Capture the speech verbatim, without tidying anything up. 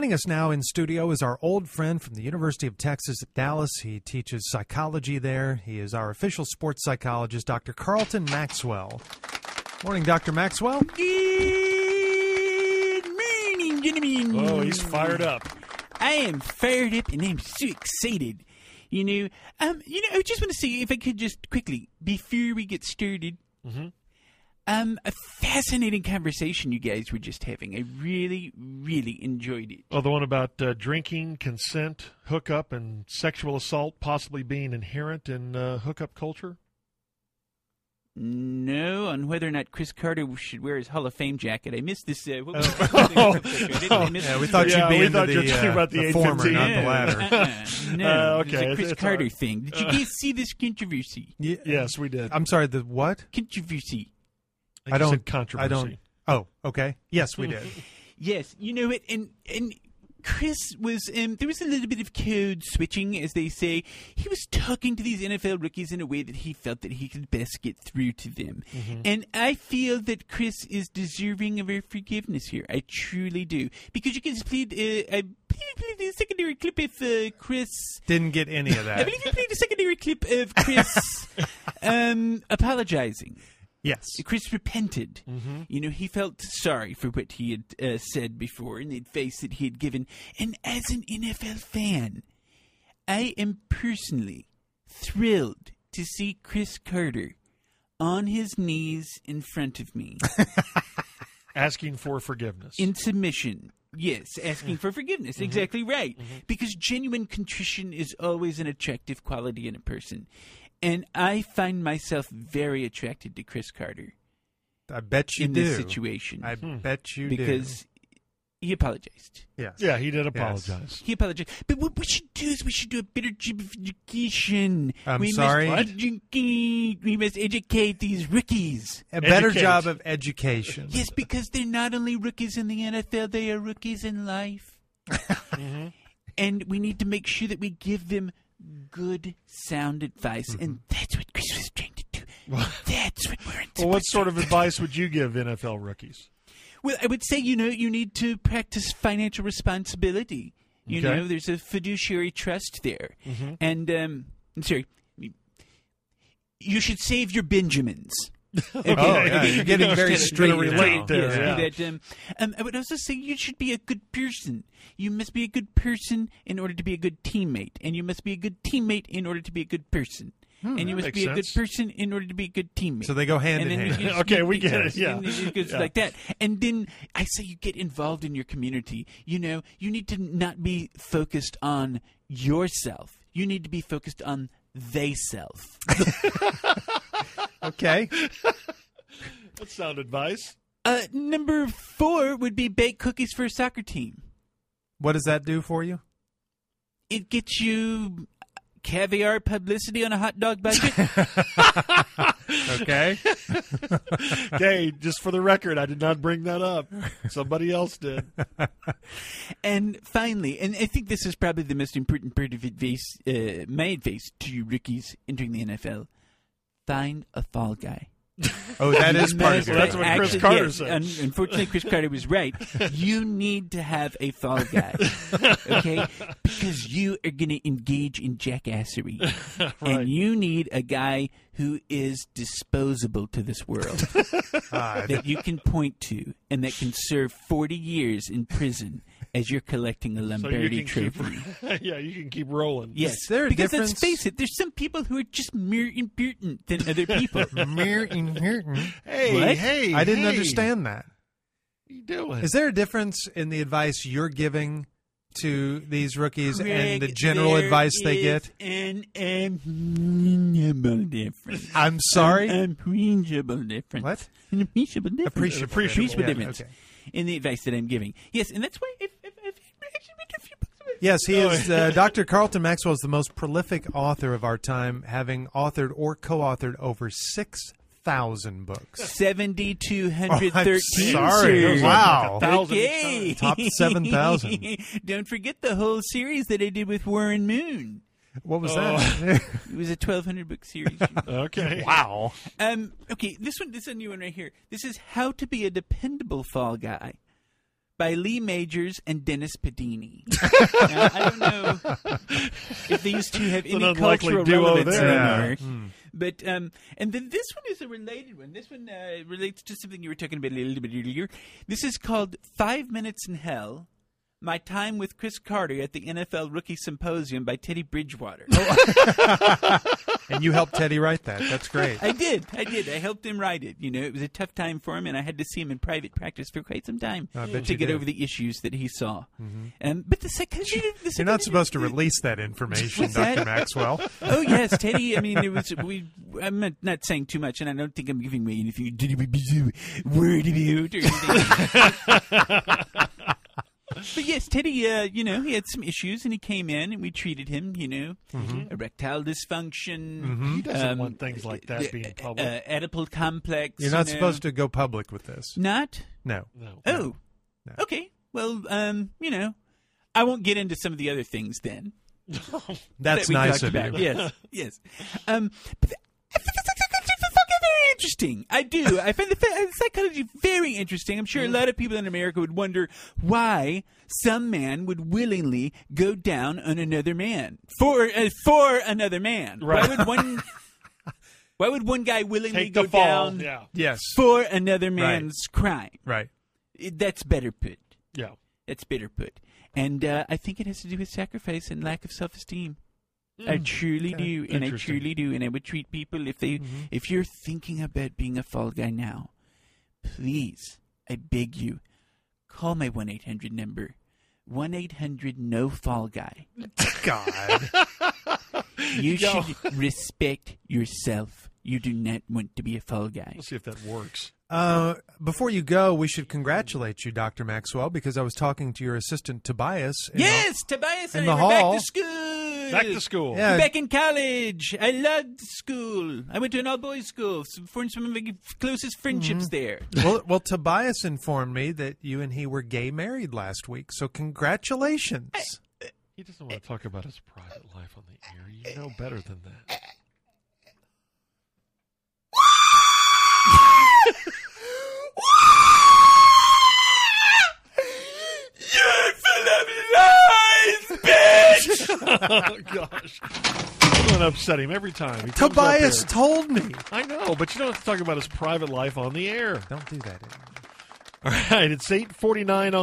Joining us now in studio is our old friend from the University of Texas at Dallas. He teaches psychology there. He is our official sports psychologist, Doctor Carlton Maxwell. Morning, Doctor Maxwell. Good morning, gentlemen. Oh, he's fired up. I am fired up and I'm so excited. You know, um, you know, I just want to say, if I could just quickly, before we get started, Mm-hmm. um, a fascinating conversation you guys were just having. I really, really enjoyed it. Oh, the one about uh, drinking, consent, hookup, and sexual assault possibly being inherent in uh, hookup culture? No, on whether or not Chris Carter should wear his Hall of Fame jacket. I missed this. Uh, what was Oh. I missed Yeah, we this- thought Yeah, you'd be we into thought you were the, talking uh, about the the eight former, fifteen. not the latter. Uh-uh. No, Uh, it's okay, a Chris it's Carter all right. thing. Did you guys see this controversy? Yeah. Yes, we did. I'm sorry, the what? Controversy. I, I don't- said controversy. I don't. Oh, okay. Yes, we did. Yes, you know it, and and Chris was um, there was a little bit of code switching, as they say. He was talking to these N F L rookies in a way that he felt that he could best get through to them, Mm-hmm. and I feel that Chris is deserving of our forgiveness here. I truly do, because you guys played. Uh, I believe you played a secondary clip of uh, Chris. Didn't get any of I that. believe you played a secondary clip of Chris um, apologizing. Yes. Chris repented. Mm-hmm. You know, he felt sorry for what he had uh, said before and the advice that he had given. And as an N F L fan, I am personally thrilled to see Chris Carter on his knees in front of me Asking for forgiveness. in submission. Yes, asking for forgiveness. Exactly right. Because genuine contrition is always an attractive quality in a person. And I find myself very attracted to Chris Carter I bet you in do. this situation. I Hmm. bet you do. because he apologized. Yes. yeah, he did apologize. He apologized. But what we should do is we should do a better job of education. I'm we sorry? Must What? educate, we must educate these rookies. A better Educate. job of education. Yes, because they're not only rookies in the N F L, they are rookies in life. Mm-hmm. And we need to make sure that we give them good, sound advice. Mm-hmm. And that's what Chris was trying to do. That's what we're Well, what sort of advice would you give N F L rookies? Well, I would say, you know, you need to practice financial responsibility. You Okay. know, there's a fiduciary trust there. Mm-hmm. And, um, I'm sorry, you should save your Benjamins. Okay. Oh, yeah, you're getting very Just strict kinda now. relate there. Yes, Yeah. yeah. That, um, um, I would also say you should be a good person. You must be a good person in order to be a good teammate. And you must be a good teammate in order to be a good person. and you that must makes be a good sense. person in order to be a good teammate. So they go hand And in then you hand. just- Okay, we get it, yes, yeah. and it goes Yeah. like that. And then I say you get involved in your community. You know, you need to not be focused on yourself. You need to be focused on they self. Okay. That's sound advice. Uh, number four would be bake cookies for a soccer team. What does that do for you? It gets you caviar publicity on a hot dog budget. Okay. Okay, just for the record, I did not bring that up. Somebody else did. And finally, and I think this is probably the most important part of advice, uh, my advice to you rookies entering the N F L: find a fall guy. Oh, that is part of Must it. That's what Chris actually- Carter yes, said. un- unfortunately, Chris Carter was right. You need to have a fall guy, okay? Because you are going to engage in jackassery, Right. and you need a guy who is disposable to this world Ah, that you can point to, and that can serve forty years in prison as you're collecting a So you Lombardi can trophy. keep, yeah, you can keep rolling. Yes, Is there a because difference- let's face it, there's some people who are just more important than other people. Mere inherent. Hey, What? hey, I didn't hey. understand that. What are you doing? Is there a difference in the advice you're giving to these rookies and Greg, the general there advice they is get? An appreciable difference. I'm sorry? An appreciable difference. What? An appreciable difference. Appreciable. Appreciable Yeah, difference okay. in the advice that I'm giving. Yes, and that's why I've, I've, I've actually read a few books of it. Yes, he Oh, is. Uh, Doctor Carlton Maxwell is the most prolific author of our time, having authored or co-authored over six thousand books. seventy-two Oh, I'm thirteen. sorry. sir. Wow. Thousand each Okay. Top seven thousand. Don't forget the whole series that I did with Warren Moon. What was Oh. that? It was a twelve hundred book series. Okay. Wow. Um, okay, this one, this is a new one right here. This is How to Be a Dependable Fall Guy by Lee Majors and Dennis Padini. Now, I don't know if these two have It's an any unlikely cultural duo relevance there. anymore. Yeah. Mm. But um, and then this one is a related one. This one uh, relates to something you were talking about a little bit earlier. This is called Five Minutes in Hell. My Time with Chris Carter at the N F L Rookie Symposium by Teddy Bridgewater. And you helped Teddy write that. That's great. I did. I did. I helped him write it. You know, it was a tough time for him, and I had to see him in private practice for quite some time I bet to you get did. over the issues that he saw. Mm-hmm. Um, but the psychology, the You're not psychology- supposed to release that information, What's that? Doctor Maxwell. Oh yes, Teddy. I mean, it was. We. I'm not, not saying too much, and I don't think I'm giving away anything. Word about or anything. But yes, Teddy, uh, you know, he had some issues, and he came in, and we treated him, you know, Mm-hmm. erectile dysfunction. Mm-hmm. He doesn't um, want things like that being public. Uh, Oedipal complex. You're not you know. supposed to go public with this. Not? No. no. Oh. No. Okay. Well, um, you know, I won't get into some of the other things then. That's that we nice talked of about. you. Yes, yes. Um, but the, I find the psychology very interesting. I do. I find the fa- psychology very interesting. I'm sure a lot of people in America would wonder why some man would willingly go down on another man for uh, for another man. Right. Why would one? Why would one guy willingly Take go the fall. down Yeah. Yes. for another man's crime? Right. It- That's better put. Yeah. That's better put. And uh, I think it has to do with sacrifice and lack of self-esteem. I truly Okay. do, and I Interesting. truly do. And I would treat people, if they, Mhm. if you're thinking about being a fall guy now, please, I beg you, call my one eight hundred number. one eight hundred no fall guy. God. You Yo. should respect yourself. You do not want to be a fall guy. We'll see if that works. Uh, before you go, we should congratulate you, Doctor Maxwell, because I was talking to your assistant, Tobias. in the- Yes, Tobias in and the I were hall. back to school. Back to school. Yeah. Back in college. I loved school. I went to an all-boys school. Some- Formed some of my closest friendships there. well, well, Tobias informed me that you and he were gay married last week, so congratulations. He doesn't want to talk about his private life on the air. You know better than that. You're full of lies, bitch! Oh, gosh. I'm going to upset him every time. He comes up Tobias here. told me. I know, but you don't have to talk about his private life on the air. Don't do that anymore. All right, it's eight forty-nine on